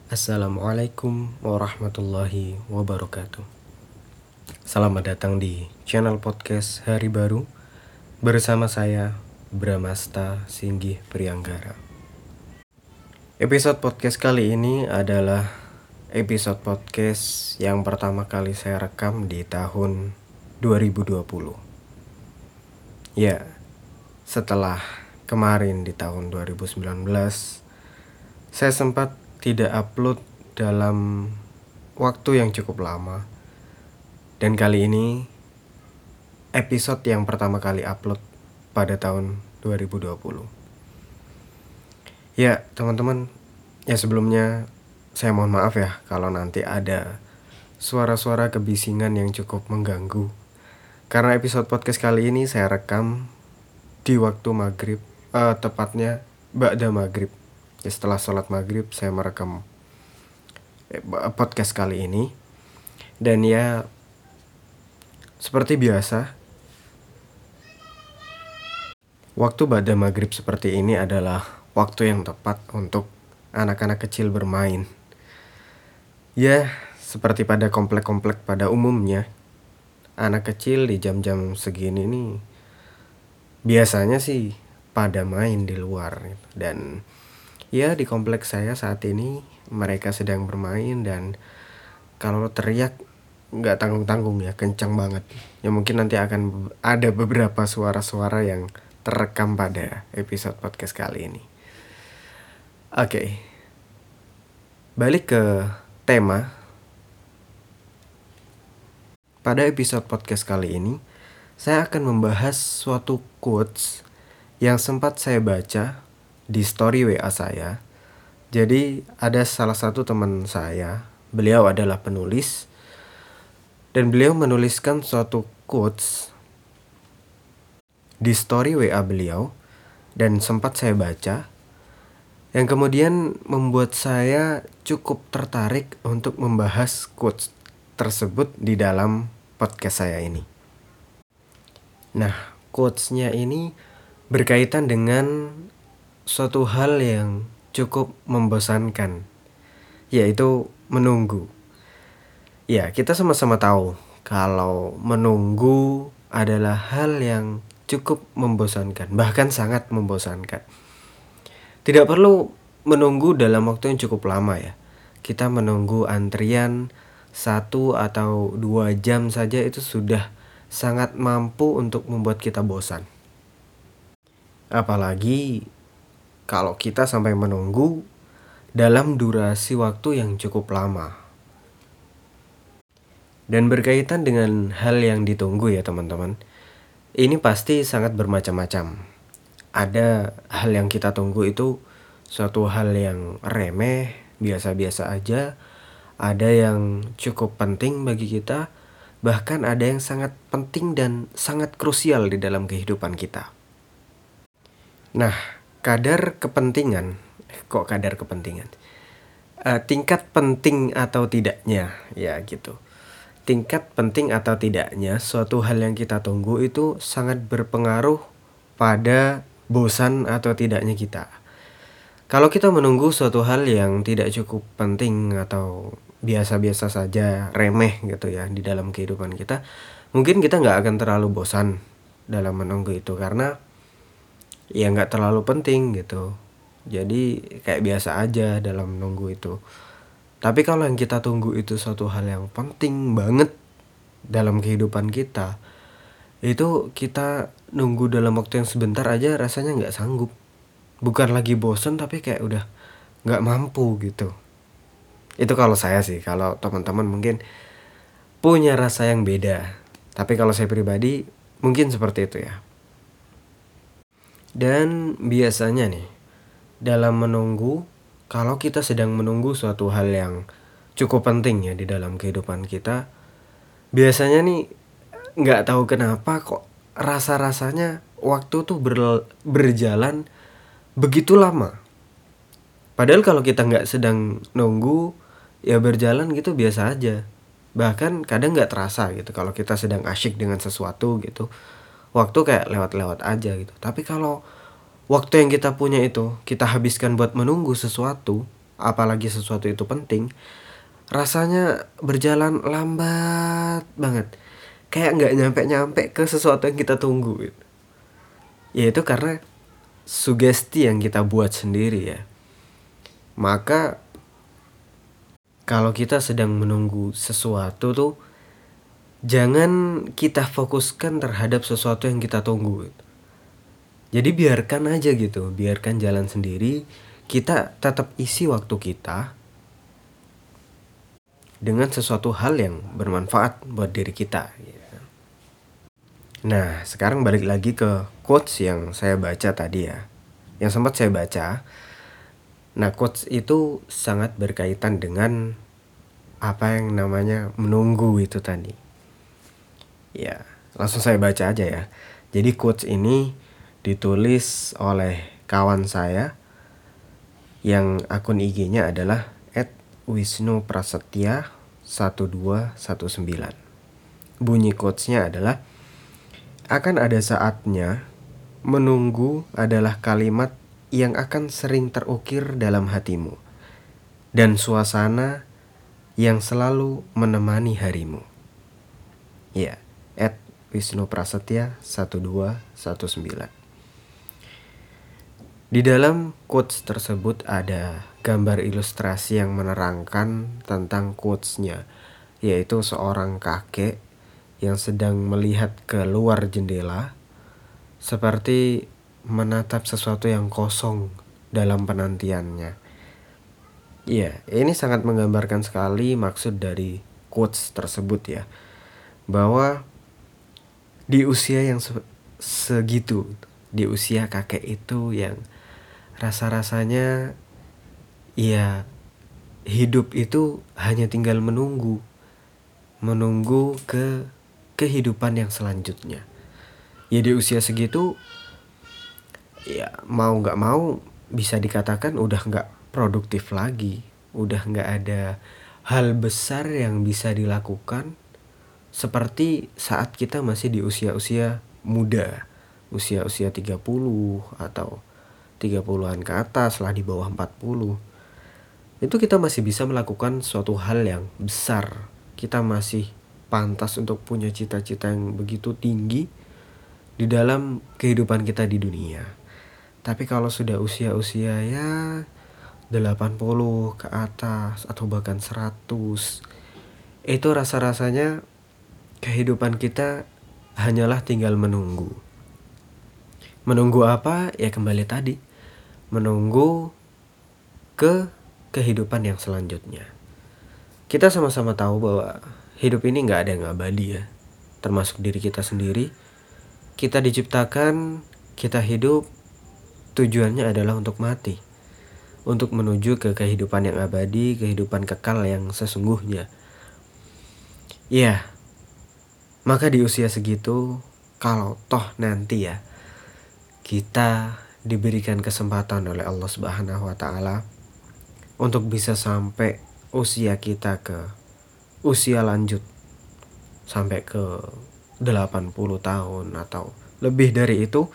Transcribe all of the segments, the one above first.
Assalamualaikum warahmatullahi wabarakatuh. Selamat datang di channel podcast Hari Baru bersama saya Bramasta Singgih Prianggara. Episode podcast kali ini adalah episode podcast yang pertama kali saya rekam di tahun 2020. Ya, setelah kemarin di tahun 2019 saya sempat tidak upload dalam waktu yang cukup lama. Dan kali ini episode yang pertama kali upload pada tahun 2020. Ya, teman-teman, ya sebelumnya saya mohon maaf ya kalau nanti ada suara-suara kebisingan yang cukup mengganggu. Karena episode podcast kali ini saya rekam di waktu maghrib, tepatnya ba'da maghrib. Ya, setelah sholat maghrib saya merekam podcast kali ini. Dan ya seperti biasa, waktu ba'da maghrib seperti ini adalah waktu yang tepat untuk anak-anak kecil bermain. Ya, seperti pada komplek-komplek pada umumnya, anak kecil di jam-jam segini nih biasanya sih pada main di luar. Dan ya di kompleks saya saat ini mereka sedang bermain, dan kalau teriak nggak tanggung-tanggung ya, kencang banget. Ya mungkin nanti akan ada beberapa suara-suara yang terekam pada episode podcast kali ini. Oke. Balik ke tema. Pada episode podcast kali ini saya akan membahas suatu quotes yang sempat saya baca di story WA saya. Jadi ada salah satu teman saya, beliau adalah penulis, dan beliau menuliskan suatu quotes di story WA beliau, dan sempat saya baca, yang kemudian membuat saya cukup tertarik untuk membahas quotes tersebut di dalam podcast saya ini. Nah, quotesnya ini berkaitan dengan suatu hal yang cukup membosankan, yaitu menunggu. Ya, kita sama-sama tahu kalau menunggu adalah hal yang cukup membosankan, bahkan sangat membosankan. Tidak perlu menunggu dalam waktu yang cukup lama ya. Kita menunggu antrian 1 atau 2 jam saja itu sudah sangat mampu untuk membuat kita bosan. Apalagi kalau kita sampai menunggu dalam durasi waktu yang cukup lama. Dan berkaitan dengan hal yang ditunggu ya teman-teman, ini pasti sangat bermacam-macam. Ada hal yang kita tunggu itu suatu hal yang remeh, biasa-biasa aja. Ada yang cukup penting bagi kita, bahkan ada yang sangat penting dan sangat krusial di dalam kehidupan kita. Nah, kadar kepentingan, tingkat penting atau tidaknya, ya gitu. Tingkat penting atau tidaknya suatu hal yang kita tunggu itu sangat berpengaruh pada bosan atau tidaknya kita. Kalau kita menunggu suatu hal yang tidak cukup penting atau biasa-biasa saja, remeh gitu ya di dalam kehidupan kita, mungkin kita nggak akan terlalu bosan dalam menunggu itu, karena ya nggak terlalu penting gitu. Jadi kayak biasa aja dalam menunggu itu. Tapi kalau yang kita tunggu itu suatu hal yang penting banget dalam kehidupan kita, itu kita nunggu dalam waktu yang sebentar aja rasanya nggak sanggup. Bukan lagi bosen, tapi kayak udah nggak mampu gitu. Itu kalau saya sih. Kalau teman-teman mungkin punya rasa yang beda. Tapi kalau saya pribadi mungkin seperti itu ya. Dan biasanya nih, dalam menunggu, kalau kita sedang menunggu suatu hal yang cukup penting ya di dalam kehidupan kita, biasanya nih nggak tahu kenapa kok rasa-rasanya waktu tuh berjalan begitu lama. Padahal kalau kita nggak sedang nunggu, ya berjalan gitu biasa aja. Bahkan kadang nggak terasa gitu kalau kita sedang asyik dengan sesuatu gitu. Waktu kayak lewat-lewat aja gitu. Tapi kalau waktu yang kita punya itu kita habiskan buat menunggu sesuatu, apalagi sesuatu itu penting, rasanya berjalan lambat banget. Kayak nggak nyampe-nyampe ke sesuatu yang kita tunggu gitu. Ya itu karena sugesti yang kita buat sendiri ya. Maka kalau kita sedang menunggu sesuatu tuh, jangan kita fokuskan terhadap sesuatu yang kita tunggu gitu. Jadi biarkan aja gitu, biarkan jalan sendiri. Kita tetap isi waktu kita dengan sesuatu hal yang bermanfaat buat diri kita gitu. Nah, sekarang balik lagi ke quotes yang saya baca tadi ya, yang sempat saya baca. Nah, quotes itu sangat berkaitan dengan apa yang namanya menunggu itu tadi. Ya, langsung saya baca aja ya. Jadi quotes ini ditulis oleh kawan saya yang akun IG-nya adalah @wisnuprasetya1219. Bunyi quotes-nya adalah, akan ada saatnya menunggu adalah kalimat yang akan sering terukir dalam hatimu dan suasana yang selalu menemani harimu. Ya, @wisnuprasetya1219. Di dalam quotes tersebut ada gambar ilustrasi yang menerangkan tentang quotes-nya, yaitu seorang kakek yang sedang melihat ke luar jendela seperti menatap sesuatu yang kosong dalam penantiannya. Iya, ini sangat menggambarkan sekali maksud dari quotes tersebut ya, bahwa di usia yang segitu, di usia kakek itu yang rasa-rasanya ya hidup itu hanya tinggal menunggu ke kehidupan yang selanjutnya. Ya di usia segitu ya mau nggak mau bisa dikatakan udah nggak produktif lagi, udah nggak ada hal besar yang bisa dilakukan seperti saat kita masih di usia-usia muda, usia-usia 30 atau 30-an ke atas lah, di bawah 40. Itu kita masih bisa melakukan suatu hal yang besar. Kita masih pantas untuk punya cita-cita yang begitu tinggi di dalam kehidupan kita di dunia. Tapi kalau sudah usia-usia ya 80 ke atas atau bahkan 100, itu rasa-rasanya kehidupan kita hanyalah tinggal menunggu. Menunggu apa? Ya kembali tadi, menunggu ke kehidupan yang selanjutnya. Kita sama-sama tahu bahwa hidup ini gak ada yang abadi ya, termasuk diri kita sendiri. Kita diciptakan, kita hidup, tujuannya adalah untuk mati, untuk menuju ke kehidupan yang abadi, kehidupan kekal yang sesungguhnya. Ya, maka di usia segitu, kalau toh nanti ya kita diberikan kesempatan oleh Allah Subhanahu wa Ta'ala untuk bisa sampai usia kita ke usia lanjut, sampai ke 80 tahun atau lebih dari itu,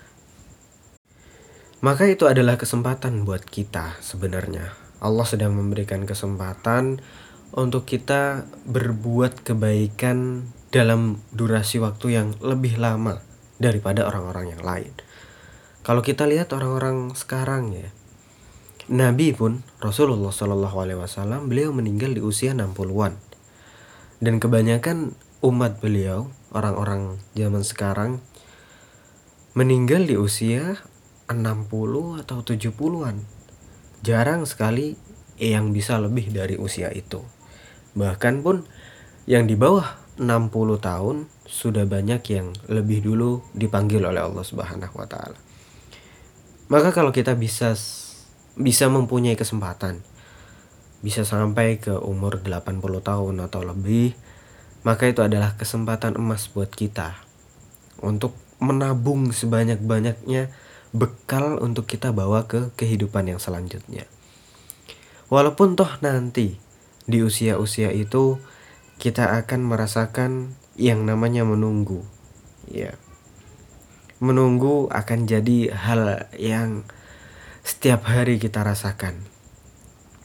maka itu adalah kesempatan buat kita sebenarnya. Allah sedang memberikan kesempatan untuk kita berbuat kebaikan dalam durasi waktu yang lebih lama daripada orang-orang yang lain. Kalau kita lihat orang-orang sekarang ya, Nabi pun, Rasulullah SAW, beliau meninggal di usia 60-an. Dan kebanyakan umat beliau, orang-orang zaman sekarang, meninggal di usia 60 atau 70-an. Jarang sekali yang bisa lebih dari usia itu. Bahkan pun yang di bawah 60 tahun sudah banyak yang lebih dulu dipanggil oleh Allah Subhanahu wa Ta'ala. Maka kalau kita bisa mempunyai kesempatan, bisa sampai ke umur 80 tahun atau lebih, maka itu adalah kesempatan emas buat kita untuk menabung sebanyak-banyaknya bekal untuk kita bawa ke kehidupan yang selanjutnya. Walaupun toh nanti di usia-usia itu kita akan merasakan yang namanya menunggu. Ya. Menunggu akan jadi hal yang setiap hari kita rasakan.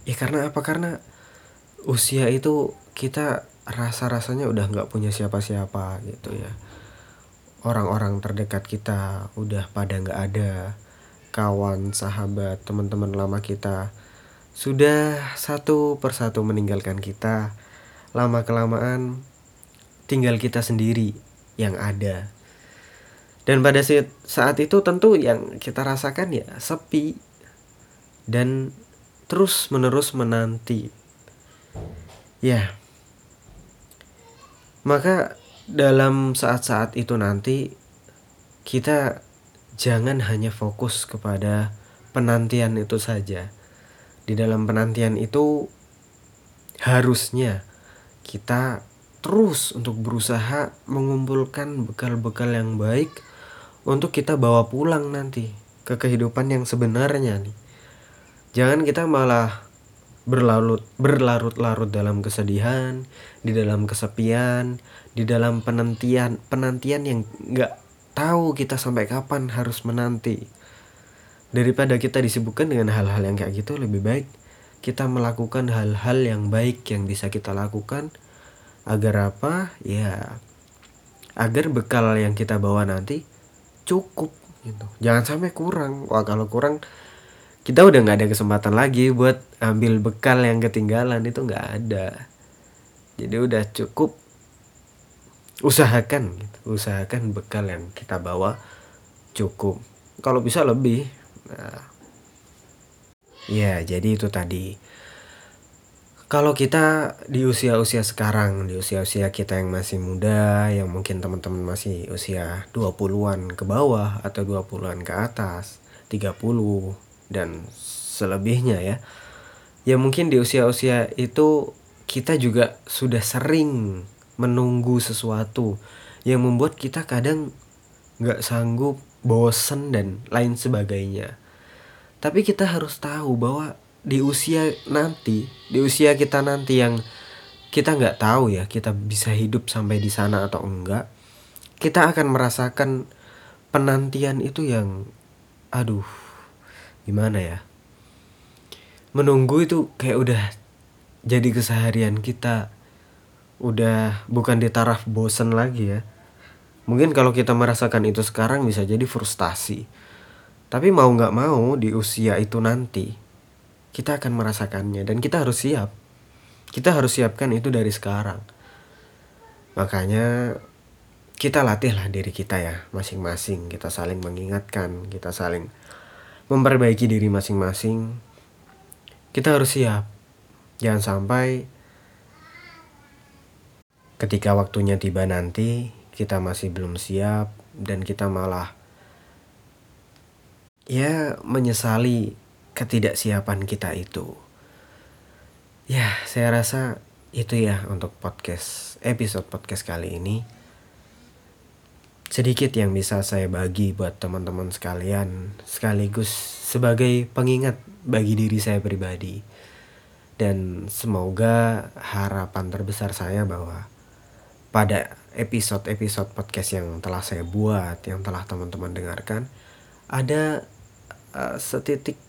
Ya karena apa? Karena usia itu kita rasa-rasanya udah nggak punya siapa-siapa gitu ya. Orang-orang terdekat kita udah pada nggak ada, kawan, sahabat, teman-teman lama kita sudah satu persatu meninggalkan kita. Lama kelamaan tinggal kita sendiri yang ada. Dan pada saat itu tentu yang kita rasakan ya sepi dan terus menerus menanti. Ya, maka dalam saat-saat itu nanti kita jangan hanya fokus kepada penantian itu saja. Di dalam penantian itu harusnya kita terus untuk berusaha mengumpulkan bekal-bekal yang baik untuk kita bawa pulang nanti ke kehidupan yang sebenarnya nih. Jangan kita malah berlarut-larut dalam kesedihan, di dalam kesepian, di dalam penantian yang nggak tahu kita sampai kapan harus menanti. Daripada kita disibukkan dengan hal-hal yang kayak gitu, lebih baik kita melakukan hal-hal yang baik yang bisa kita lakukan. Agar apa? Ya, agar bekal yang kita bawa nanti cukup gitu. Jangan sampai kurang. Wah, kalau kurang kita udah nggak ada kesempatan lagi buat ambil bekal yang ketinggalan, itu nggak ada. Jadi udah cukup usahakan gitu. Usahakan bekal yang kita bawa cukup. Kalau bisa lebih. Nah, ya jadi itu tadi. Kalau kita di usia-usia sekarang, di usia-usia kita yang masih muda, yang mungkin teman-teman masih usia 20-an ke bawah atau 20-an ke atas, 30 dan selebihnya ya. Ya mungkin di usia-usia itu kita juga sudah sering menunggu sesuatu yang membuat kita kadang nggak sanggup, bosen dan lain sebagainya. Tapi kita harus tahu bahwa di usia kita nanti yang kita nggak tahu ya, kita bisa hidup sampai di sana atau enggak. Kita akan merasakan penantian itu yang, aduh, gimana ya? Menunggu itu kayak udah jadi keseharian kita. Udah bukan di taraf bosen lagi ya. Mungkin kalau kita merasakan itu sekarang bisa jadi frustasi. Tapi mau nggak mau di usia itu nanti kita akan merasakannya dan kita harus siap. Kita harus siapkan itu dari sekarang. Makanya kita latihlah diri kita ya masing-masing. Kita saling mengingatkan, kita saling memperbaiki diri masing-masing. Kita harus siap. Jangan sampai ketika waktunya tiba nanti kita masih belum siap dan kita malah ya menyesali ketidaksiapan kita itu. Ya, saya rasa itu ya untuk episode podcast kali ini. Sedikit yang bisa saya bagi buat teman-teman sekalian, sekaligus sebagai pengingat bagi diri saya pribadi. Dan semoga harapan terbesar saya bahwa pada episode-episode podcast yang telah saya buat, yang telah teman-teman dengarkan, ada setitik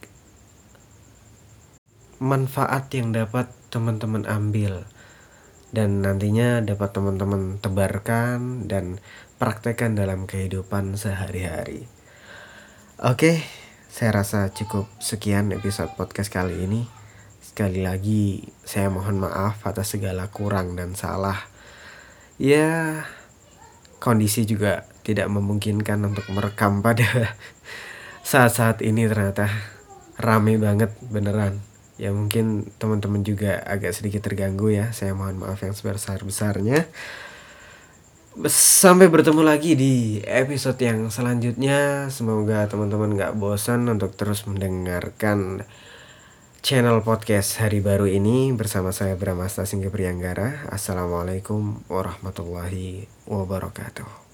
manfaat yang dapat teman-teman ambil dan nantinya dapat teman-teman tebarkan dan praktekkan dalam kehidupan sehari-hari. Oke, saya rasa cukup sekian episode podcast kali ini. Sekali lagi saya mohon maaf atas segala kurang dan salah. Ya, kondisi juga tidak memungkinkan untuk merekam pada saat-saat ini, ternyata rame banget beneran. Ya mungkin teman-teman juga agak sedikit terganggu ya. Saya mohon maaf yang sebesar-besarnya. Sampai bertemu lagi di episode yang selanjutnya. Semoga teman-teman gak bosan untuk terus mendengarkan channel podcast Hari Baru ini bersama saya Bramasta Singgih Priyanggara. Assalamualaikum warahmatullahi wabarakatuh.